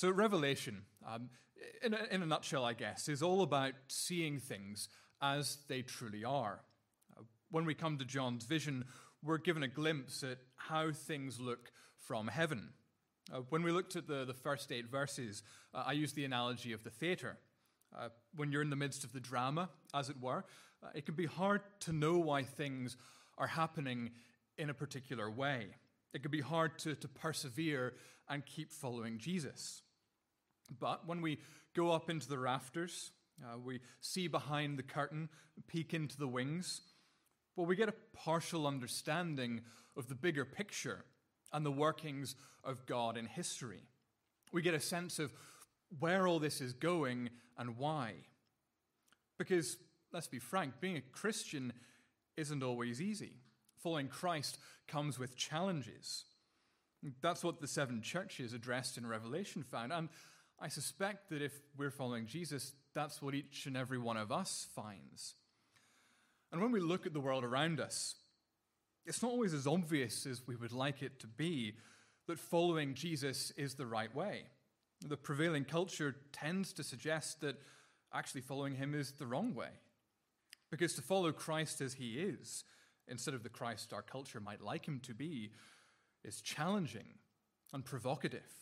So Revelation, in a nutshell, I guess, is all about seeing things as they truly are. When we come to John's vision, we're given a glimpse at how things look from heaven. When we looked at the first 8 verses, I used the analogy of the theatre. When you're in the midst of the drama, as it were, it can be hard to know why things are happening in a particular way. It can be hard to persevere and keep following Jesus. But when we go up into the rafters, we see behind the curtain, peek into the wings, well, we get a partial understanding of the bigger picture and the workings of God in history. We get a sense of where all this is going and why. Because, let's be frank, being a Christian isn't always easy. Following Christ comes with challenges. That's what the 7 churches addressed in Revelation found. And I suspect that if we're following Jesus, that's what each and every one of us finds. And when we look at the world around us, it's not always as obvious as we would like it to be that following Jesus is the right way. The prevailing culture tends to suggest that actually following him is the wrong way. Because to follow Christ as he is, instead of the Christ our culture might like him to be, is challenging and provocative.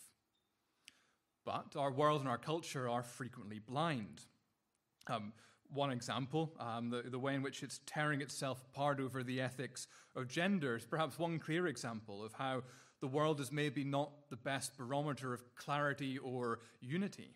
But our world and our culture are frequently blind. One example, the way in which it's tearing itself apart over the ethics of gender is perhaps one clear example of how the world is maybe not the best barometer of clarity or unity.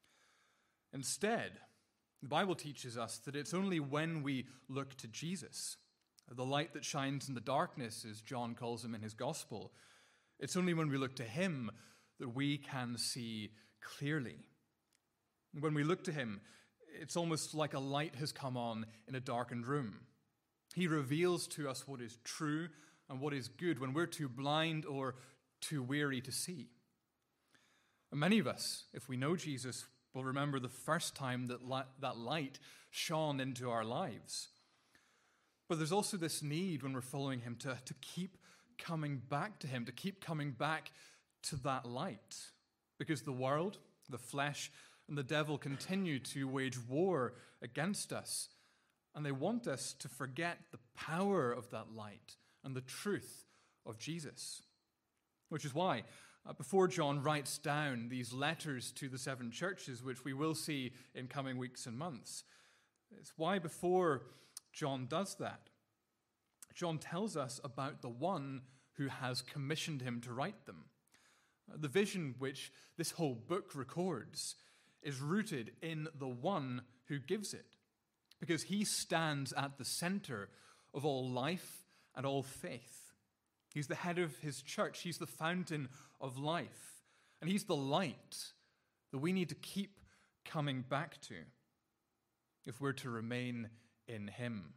Instead, the Bible teaches us that it's only when we look to Jesus, the light that shines in the darkness, as John calls him in his gospel, it's only when we look to him that we can see clearly. When we look to him, it's almost like a light has come on in a darkened room. He reveals to us what is true and what is good when we're too blind or too weary to see. And many of us, if we know Jesus, will remember the first time that that light shone into our lives. But there's also this need when we're following him to keep coming back to him, to keep coming back to that light. Because the world, the flesh, and the devil continue to wage war against us. And they want us to forget the power of that light and the truth of Jesus. Which is why, before John writes down these letters to the 7 churches, which we will see in coming weeks and months, it's why before John does that, John tells us about the one who has commissioned him to write them. The vision which this whole book records is rooted in the one who gives it, because he stands at the center of all life and all faith. He's the head of his church. He's the fountain of life. And he's the light that we need to keep coming back to if we're to remain in him.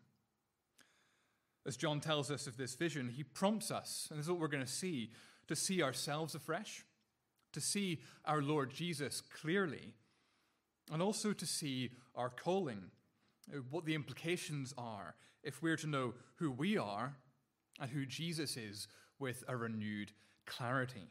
As John tells us of this vision, he prompts us, and this is what we're going to see ourselves afresh, to see our Lord Jesus clearly, and also to see our calling, what the implications are if we're to know who we are and who Jesus is with a renewed clarity.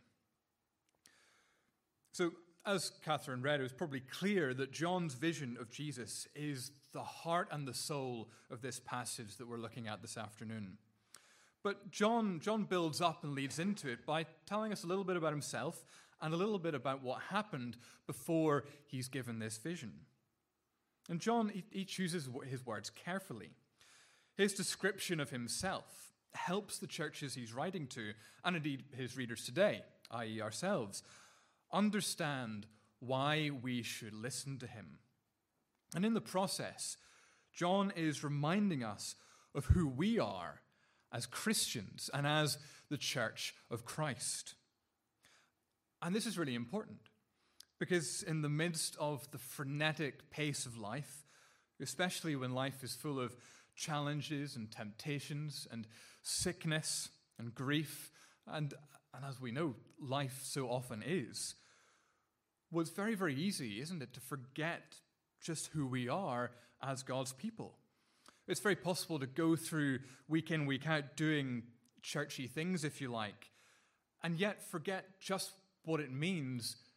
So, as Catherine read, it was probably clear that John's vision of Jesus is the heart and the soul of this passage that we're looking at this afternoon. But John builds up and leads into it by telling us a little bit about himself and a little bit about what happened before he's given this vision. And John, he chooses his words carefully. His description of himself helps the churches he's writing to, and indeed his readers today, i.e. ourselves, understand why we should listen to him. And in the process, John is reminding us of who we are as Christians and as the Church of Christ. And this is really important, because in the midst of the frenetic pace of life, especially when life is full of challenges and temptations and sickness and grief, and as we know, life so often is, well, it's very, very easy, isn't it, to forget just who we are as God's people. It's very possible to go through week in, week out doing churchy things, if you like, and yet forget just what it means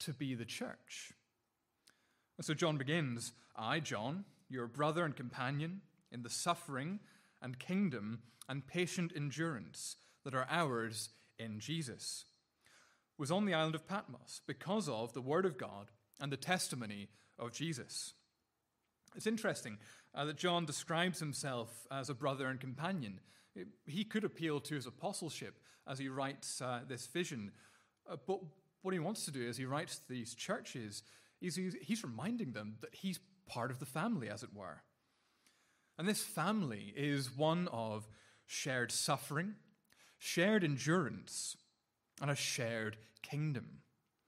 to be the church. And so John begins, I, John, your brother and companion in the suffering and kingdom and patient endurance that are ours in Jesus, was on the island of Patmos because of the word of God and the testimony of Jesus. It's interesting that John describes himself as a brother and companion. He could appeal to his apostleship as he writes this vision, but what he wants to do as he writes to these churches is he's reminding them that he's part of the family, as it were. And this family is one of shared suffering, shared endurance, and a shared kingdom.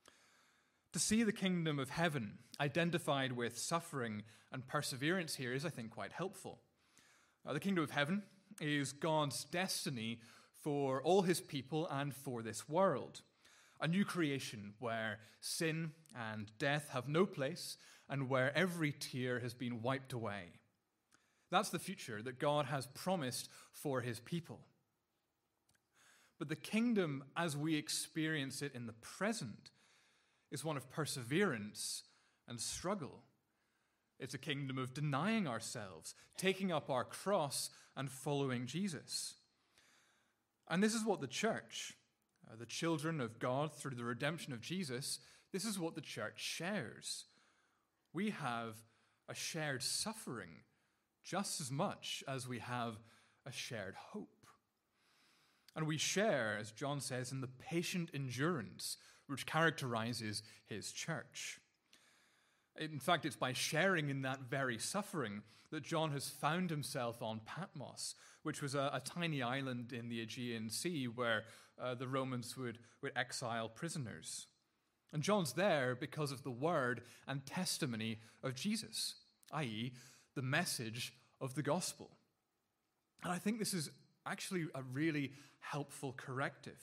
To see the kingdom of heaven identified with suffering and perseverance here is, I think, quite helpful. The kingdom of heaven is God's destiny for all his people and for this world. A new creation where sin and death have no place and where every tear has been wiped away. That's the future that God has promised for his people. But the kingdom as we experience it in the present is one of perseverance and struggle. It's a kingdom of denying ourselves, taking up our cross and following Jesus. And this is what the church, the children of God through the redemption of Jesus, this is what the church shares. We have a shared suffering just as much as we have a shared hope. And we share, as John says, in the patient endurance which characterizes his church. In fact, it's by sharing in that very suffering that John has found himself on Patmos, which was a tiny island in the Aegean Sea where the Romans would exile prisoners. And John's there because of the word and testimony of Jesus, i.e., the message of the gospel. And I think this is actually a really helpful corrective.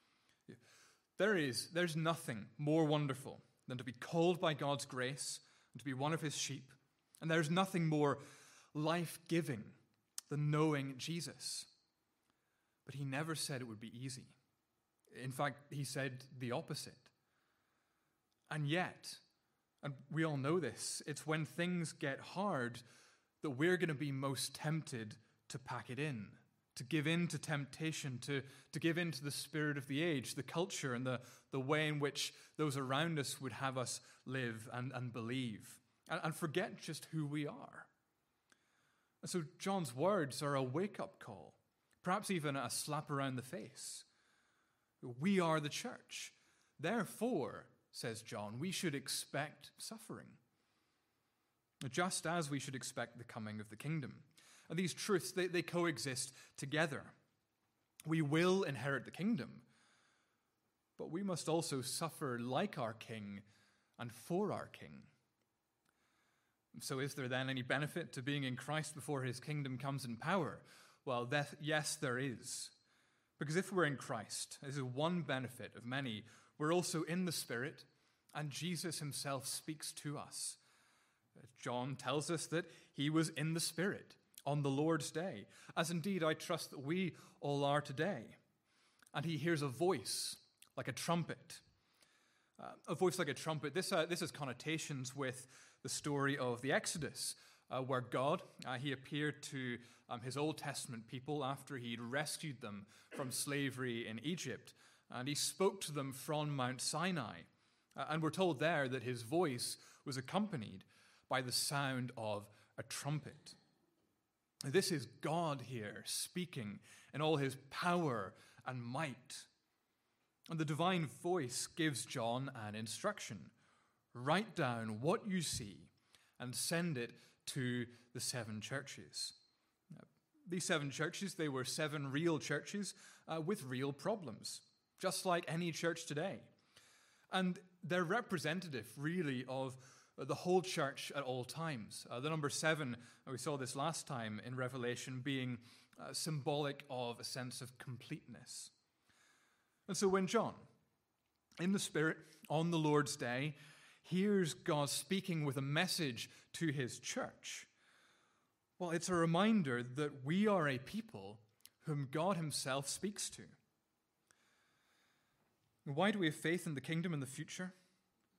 There's nothing more wonderful than to be called by God's grace and to be one of his sheep. And there's nothing more life-giving than knowing Jesus. But he never said it would be easy. In fact, he said the opposite. And yet, and we all know this, it's when things get hard that we're going to be most tempted to pack it in, to give in to temptation, to give in to the spirit of the age, the culture, and the way in which those around us would have us live and believe, and forget just who we are. And so John's words are a wake-up call, perhaps even a slap around the face. We are the church. Therefore, says John, we should expect suffering, just as we should expect the coming of the kingdom. And these truths, they coexist together. We will inherit the kingdom, but we must also suffer like our king and for our king. So is there then any benefit to being in Christ before his kingdom comes in power? Well, yes, there is. Because if we're in Christ, this is one benefit of many, we're also in the Spirit, and Jesus himself speaks to us. John tells us that he was in the Spirit on the Lord's day, as indeed I trust that we all are today. And he hears a voice like a trumpet. A voice like a trumpet. This has connotations with the story of the Exodus, where God, he appeared to his Old Testament people after he'd rescued them from slavery in Egypt. And he spoke to them from Mount Sinai. And we're told there that his voice was accompanied by the sound of a trumpet. This is God here speaking in all his power and might. And the divine voice gives John an instruction. Write down what you see and send it to the 7 churches. These 7 churches, they were 7 real churches with real problems, just like any church today. And they're representative, really, of the whole church at all times. The number 7, we saw this last time in Revelation, being symbolic of a sense of completeness. And so when John, in the Spirit, on the Lord's day, hears God speaking with a message to his church, well, it's a reminder that we are a people whom God himself speaks to. Why do we have faith in the kingdom in the future?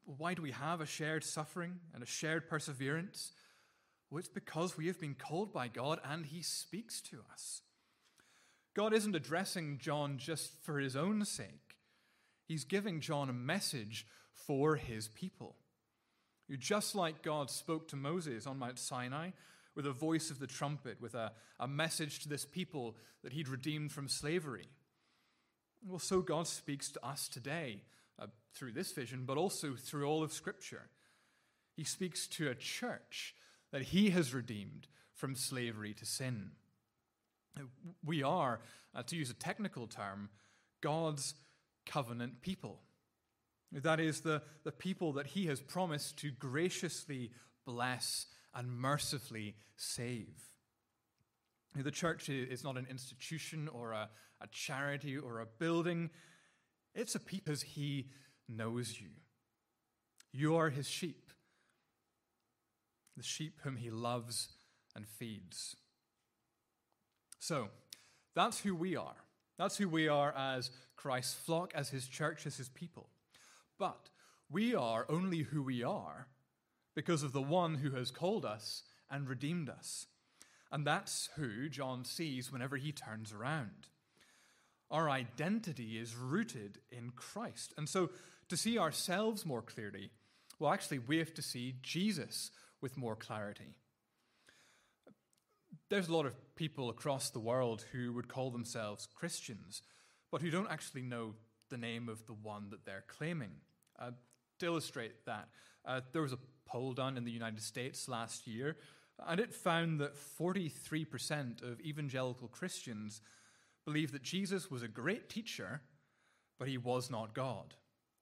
Why do we have a shared suffering and a shared perseverance? Well, it's because we have been called by God and he speaks to us. God isn't addressing John just for his own sake. He's giving John a message for his people. Just like God spoke to Moses on Mount Sinai with a voice of the trumpet, with a message to this people that he'd redeemed from slavery. Well, so God speaks to us today through this vision, but also through all of Scripture. He speaks to a church that he has redeemed from slavery to sin. We are, to use a technical term, God's covenant people. That is the people that he has promised to graciously bless and mercifully save. The church is not an institution or a charity or a building. It's a people because he knows you. You are his sheep, the sheep whom he loves and feeds. So, that's who we are. That's who we are as Christ's flock, as his church, as his people. But we are only who we are because of the one who has called us and redeemed us. And that's who John sees whenever he turns around. Our identity is rooted in Christ. And so to see ourselves more clearly, well, actually, we have to see Jesus with more clarity. There's a lot of people across the world who would call themselves Christians, but who don't actually know the name of the one that they're claiming. To illustrate that, there was a poll done in the United States last year, and it found that 43% of evangelical Christians believe that Jesus was a great teacher, but he was not God.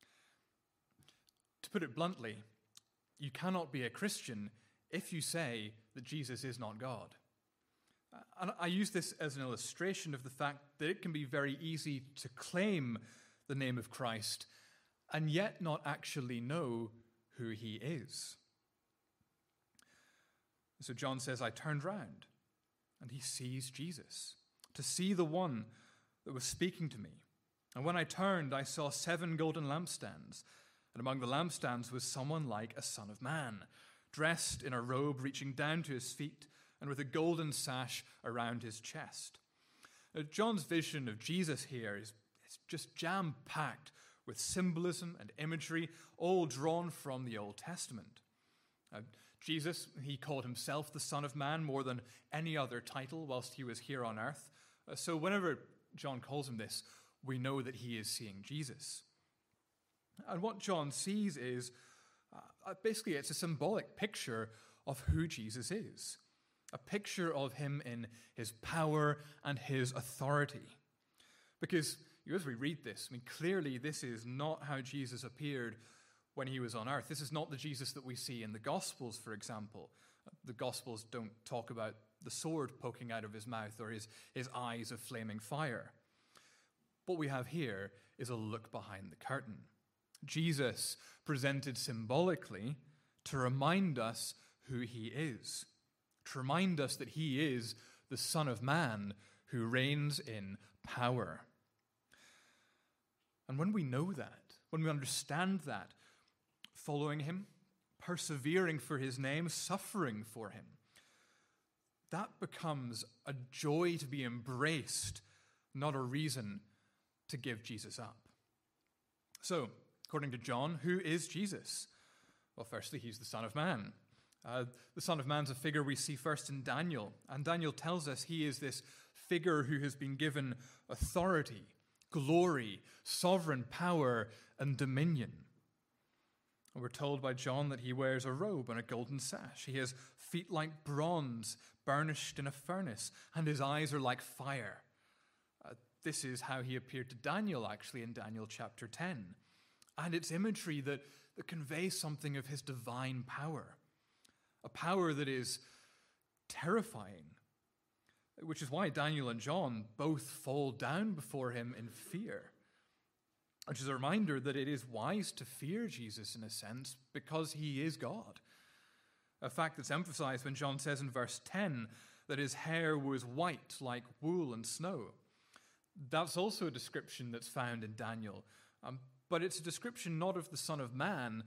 To put it bluntly, you cannot be a Christian if you say that Jesus is not God. And I use this as an illustration of the fact that it can be very easy to claim the name of Christ and yet not actually know who he is. So John says, I turned round, and he sees Jesus, to see the one that was speaking to me. And when I turned, I saw 7 golden lampstands, and among the lampstands was someone like a son of man, dressed in a robe reaching down to his feet, and with a golden sash around his chest. John's vision of Jesus here is just jam-packed with symbolism and imagery, all drawn from the Old Testament. Jesus, he called himself the Son of Man more than any other title whilst he was here on earth. So whenever John calls him this, we know that he is seeing Jesus. And what John sees is, basically it's a symbolic picture of who Jesus is. A picture of him in his power and his authority. Because as we read this, clearly this is not how Jesus appeared when he was on earth. This is not the Jesus that we see in the Gospels, for example. The Gospels don't talk about the sword poking out of his mouth or his eyes of flaming fire. What we have here is a look behind the curtain. Jesus presented symbolically to remind us who he is, to remind us that he is the Son of Man who reigns in power. And when we know that, when we understand that, following him, persevering for his name, suffering for him, that becomes a joy to be embraced, not a reason to give Jesus up. So, according to John, who is Jesus? Well, firstly, he's the Son of Man. The Son of Man's a figure we see first in Daniel, and Daniel tells us he is this figure who has been given authority, glory, sovereign power, and dominion. And we're told by John that he wears a robe and a golden sash. He has feet like bronze, burnished in a furnace, and his eyes are like fire. This is how he appeared to Daniel, actually, in Daniel chapter 10. And it's imagery that conveys something of his divine power, a power that is terrifying, which is why Daniel and John both fall down before him in fear, which is a reminder that it is wise to fear Jesus in a sense because he is God. A fact that's emphasized when John says in verse 10 that his hair was white like wool and snow. That's also a description that's found in Daniel, but it's a description not of the Son of Man,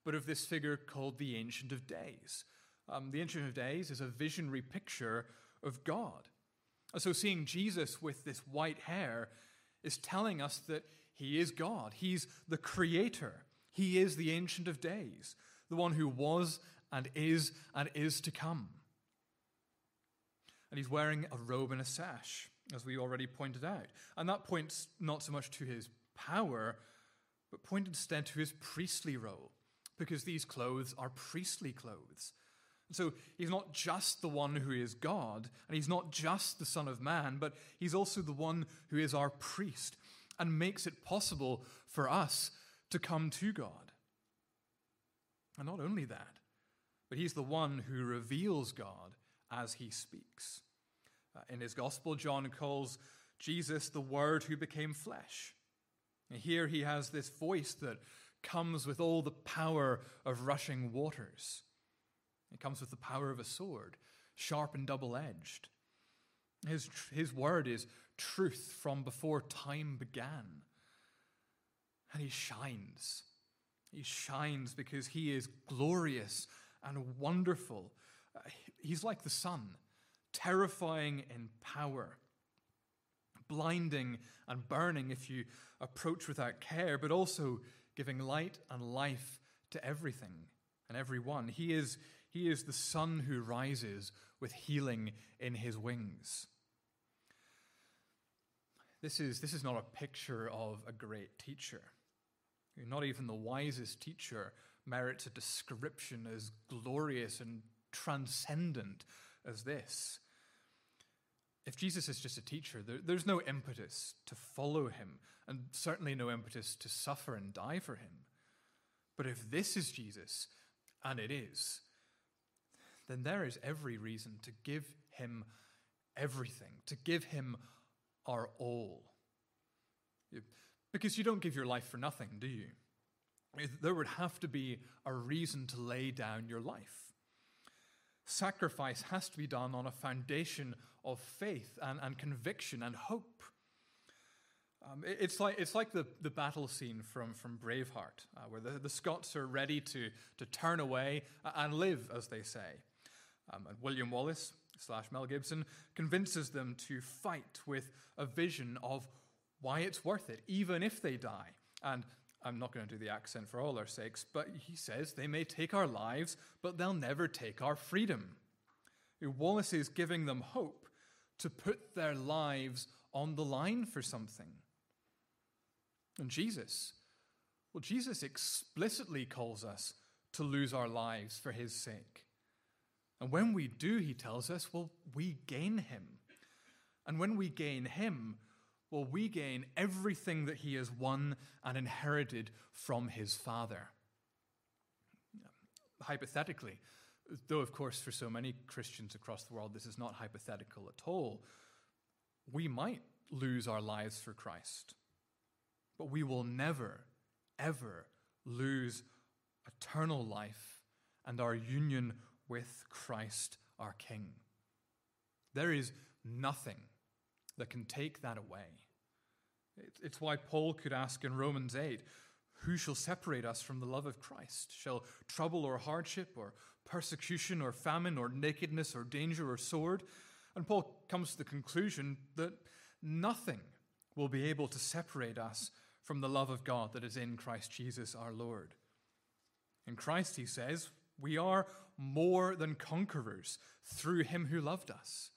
but of this figure called the Ancient of Days. The Ancient of Days is a visionary picture of God. And so seeing Jesus with this white hair is telling us that he is God. He's the creator. He is the Ancient of Days, the one who was and is to come. And he's wearing a robe and a sash, as we already pointed out. And that points not so much to his power, but point instead to his priestly role, because these clothes are priestly clothes. And so he's not just the one who is God, and he's not just the Son of Man, but he's also the one who is our priest and makes it possible for us to come to God. And not only that, but he's the one who reveals God as he speaks. In his gospel, John calls Jesus the Word who became flesh. And here he has this voice that comes with all the power of rushing waters. It comes with the power of a sword, sharp and double-edged. His word is truth from before time began. And he shines. He shines because he is glorious and wonderful. He's like the sun, terrifying in power, blinding and burning if you approach without care, but also giving light and life to everything and everyone. He is the sun who rises with healing in his wings. This is not a picture of a great teacher. Not even the wisest teacher merits a description as glorious and transcendent as this. If Jesus is just a teacher, there's no impetus to follow him, and certainly no impetus to suffer and die for him. But if this is Jesus, and it is, then there is every reason to give him everything, to give him our all. Because you don't give your life for nothing, do you? There would have to be a reason to lay down your life. Sacrifice has to be done on a foundation of faith and conviction and hope. It's like the battle scene from Braveheart, where the Scots are ready to turn away and live, as they say. And William Wallace / Mel Gibson convinces them to fight with a vision of why it's worth it, even if they die. And I'm not going to do the accent for all our sakes, but he says they may take our lives, but they'll never take our freedom. Wallace is giving them hope to put their lives on the line for something. And Jesus explicitly calls us to lose our lives for his sake. And when we do, he tells us, well, we gain him. And when we gain him, well, we gain everything that he has won and inherited from his Father. Hypothetically, though, of course, for so many Christians across the world, this is not hypothetical at all, we might lose our lives for Christ, but we will never, ever lose eternal life and our union with Christ our King. There is nothing that can take that away. It's why Paul could ask in Romans 8, who shall separate us from the love of Christ? Shall trouble or hardship or persecution or famine or nakedness or danger or sword? And Paul comes to the conclusion that nothing will be able to separate us from the love of God that is in Christ Jesus our Lord. In Christ, he says, we are more than conquerors through him who loved us.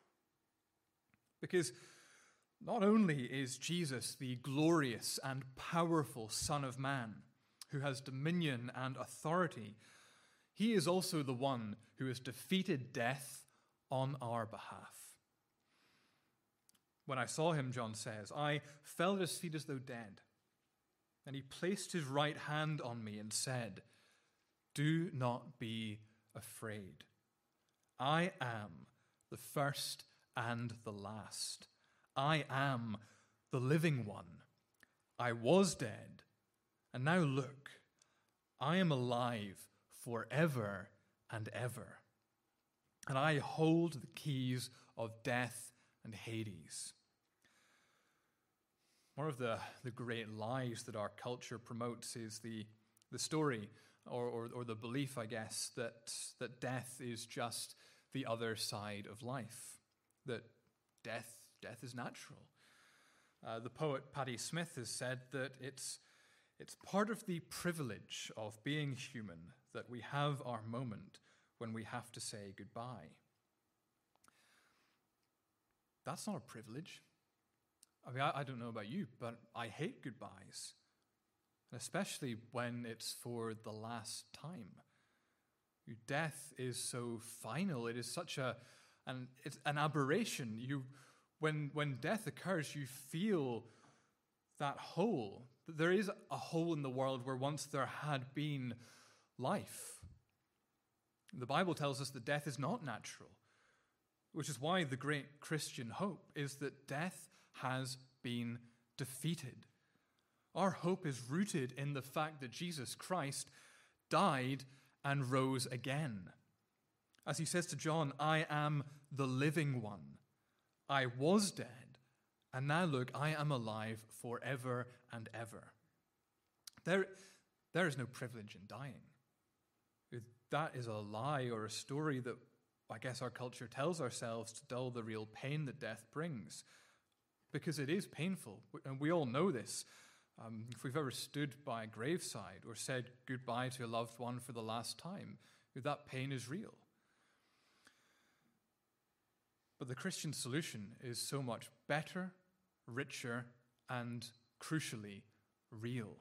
Because not only is Jesus the glorious and powerful Son of Man who has dominion and authority, he is also the one who has defeated death on our behalf. When I saw him, John says, I fell at his feet as though dead. And he placed his right hand on me and said, do not be afraid. I am the first and the last. I am the living one. I was dead, and now look, I am alive forever and ever. And I hold the keys of death and Hades. One of the great lies that our culture promotes is the story or the belief, I guess, that death is just the other side of life, that death is natural. The poet Patti Smith has said that it's part of the privilege of being human that we have our moment when we have to say goodbye. That's not a privilege. I mean, I don't know about you, but I hate goodbyes, especially when it's for the last time. Death is so final. It is such it's an aberration. When death occurs, you feel that hole. There is a hole in the world where once there had been life. The Bible tells us that death is not natural, which is why the great Christian hope is that death has been defeated. Our hope is rooted in the fact that Jesus Christ died and rose again. As he says to John, I am the living one. I was dead, and now look, I am alive forever and ever. There is no privilege in dying. That is a lie or a story that I guess our culture tells ourselves to dull the real pain that death brings, because it is painful, and we all know this. If we've ever stood by a graveside or said goodbye to a loved one for the last time, that pain is real. But the Christian solution is so much better, richer, and crucially, real.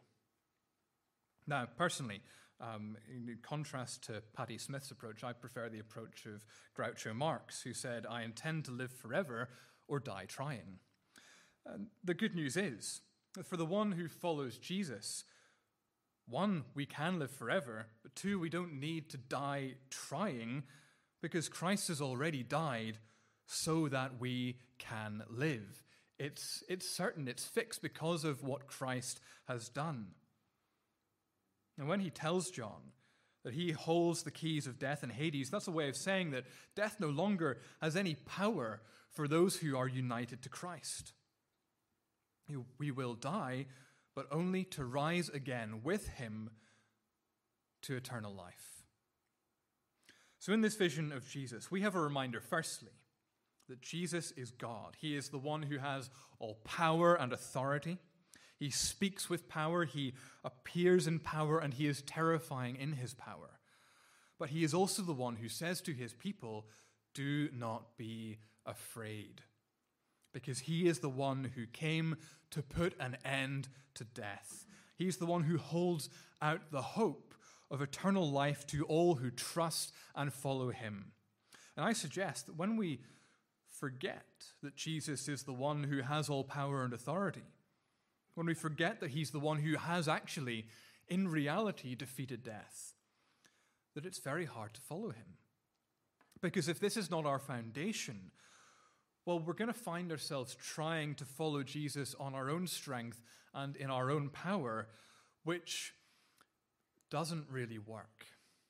Now, personally, in contrast to Patti Smith's approach, I prefer the approach of Groucho Marx, who said, I intend to live forever or die trying. The good news is, that for the one who follows Jesus, one, we can live forever, but two, we don't need to die trying, because Christ has already died so that we can live. It's certain, it's fixed because of what Christ has done. And when he tells John that he holds the keys of death and Hades, that's a way of saying that death no longer has any power for those who are united to Christ. We will die, but only to rise again with him to eternal life. So in this vision of Jesus, we have a reminder, firstly, that Jesus is God. He is the one who has all power and authority. He speaks with power, he appears in power, and he is terrifying in his power. But he is also the one who says to his people, do not be afraid, because he is the one who came to put an end to death. He's the one who holds out the hope of eternal life to all who trust and follow him. And I suggest that when we forget that Jesus is the one who has all power and authority, when we forget that he's the one who has actually, in reality, defeated death, that it's very hard to follow him. Because if this is not our foundation, well, we're going to find ourselves trying to follow Jesus on our own strength and in our own power, which doesn't really work.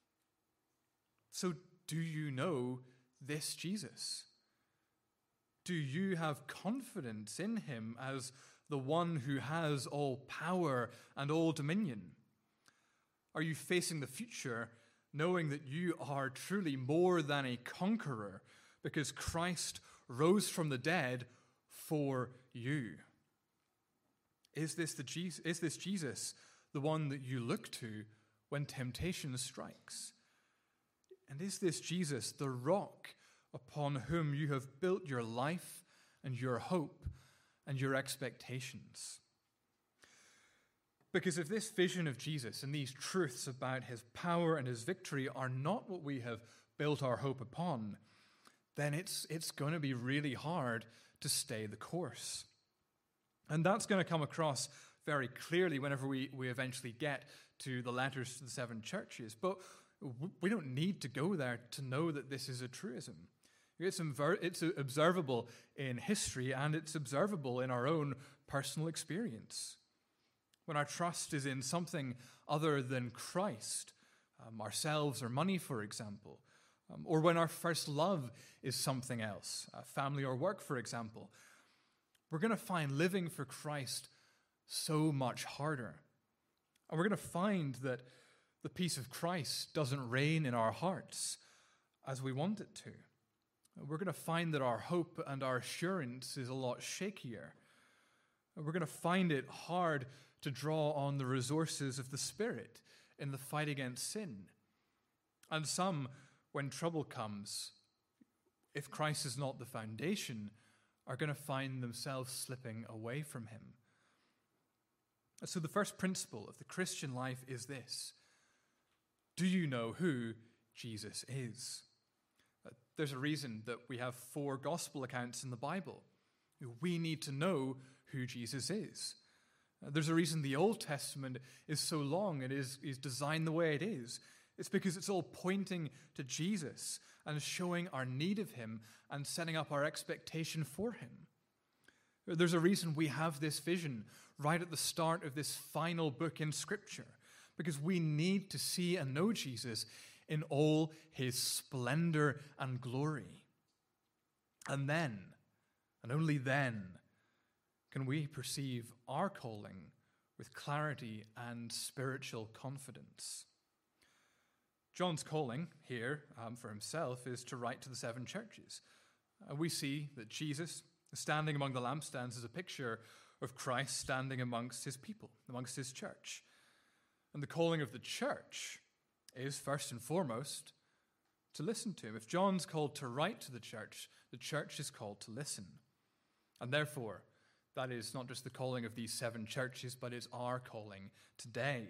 So, do you know this Jesus? Do you have confidence in him as the one who has all power and all dominion? Are you facing the future knowing that you are truly more than a conqueror because Christ rose from the dead for you? Is this Jesus, the one that you look to when temptation strikes? And is this Jesus, the rock upon whom you have built your life and your hope and your expectations? Because if this vision of Jesus and these truths about his power and his victory are not what we have built our hope upon, then it's going to be really hard to stay the course. And that's going to come across very clearly whenever we eventually get to the letters to the 7 churches. But we don't need to go there to know that this is a truism. It's observable in history, and it's observable in our own personal experience. When our trust is in something other than Christ, ourselves or money, for example, or when our first love is something else, family or work, for example, we're going to find living for Christ so much harder. And we're going to find that The peace of Christ doesn't reign in our hearts as we want it to. We're going to find that our hope and our assurance is a lot shakier. We're going to find it hard to draw on the resources of the Spirit in the fight against sin. And some, when trouble comes, if Christ is not the foundation, are going to find themselves slipping away from him. So the first principle of the Christian life is this: do you know who Jesus is? There's a reason that we have 4 gospel accounts in the Bible. We need to know who Jesus is. There's a reason the Old Testament is so long and is designed the way it is. It's because it's all pointing to Jesus and showing our need of him and setting up our expectation for him. There's a reason we have this vision right at the start of this final book in Scripture, because we need to see and know Jesus in all his splendor and glory. And then, and only then, can we perceive our calling with clarity and spiritual confidence. John's calling here for himself is to write to the 7 churches. We see that Jesus, standing among the lampstands, is a picture of Christ standing amongst his people, amongst his church. And the calling of the church is first and foremost to listen to him. If John's called to write to the church is called to listen. And therefore, that is not just the calling of these 7 churches, but is our calling today.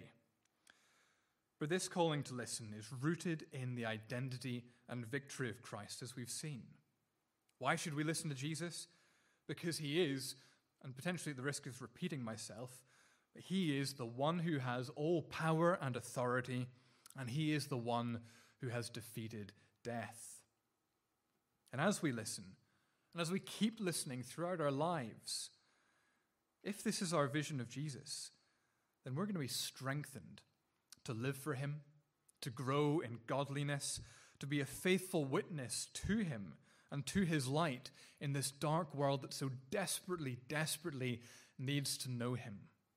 But this calling to listen is rooted in the identity and victory of Christ, as we've seen. Why should we listen to Jesus? Because he is, and potentially at the risk of repeating myself, he is the one who has all power and authority, and he is the one who has defeated death. And as we listen, and as we keep listening throughout our lives, if this is our vision of Jesus, then we're going to be strengthened to live for him, to grow in godliness, to be a faithful witness to him and to his light in this dark world that so desperately, desperately needs to know him.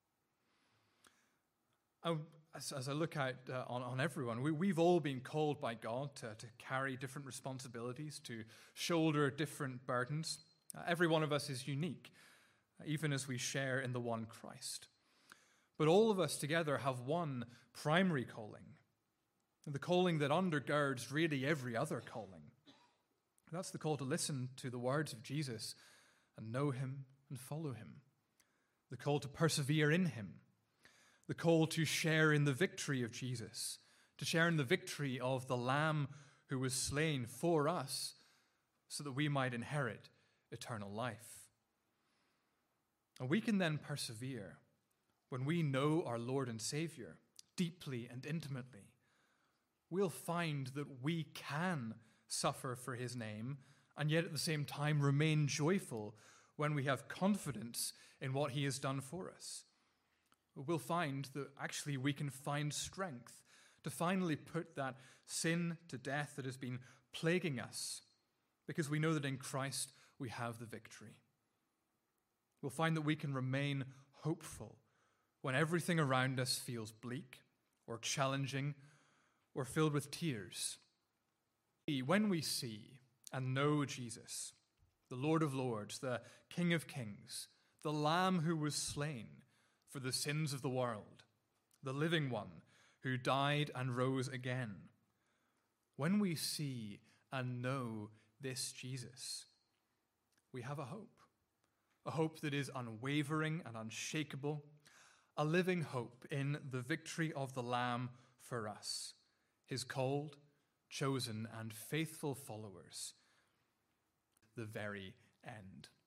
As I look out on everyone, we've all been called by God to carry different responsibilities, to shoulder different burdens. Every one of us is unique, even as we share in the one Christ. But all of us together have one primary calling, the calling that undergirds really every other calling. That's the call to listen to the words of Jesus and know him and follow him. The call to persevere in him. The call to share in the victory of Jesus, to share in the victory of the Lamb who was slain for us so that we might inherit eternal life. And we can then persevere when we know our Lord and Savior deeply and intimately. We'll find that we can suffer for his name and yet at the same time remain joyful when we have confidence in what he has done for us. We'll find that actually we can find strength to finally put that sin to death that has been plaguing us, because we know that in Christ we have the victory. We'll find that we can remain hopeful when everything around us feels bleak or challenging or filled with tears. When we see and know Jesus, the Lord of Lords, the King of Kings, the Lamb who was slain for the sins of the world, the living one who died and rose again. When we see and know this Jesus, we have a hope that is unwavering and unshakable, a living hope in the victory of the Lamb for us, his called, chosen, and faithful followers, the very end.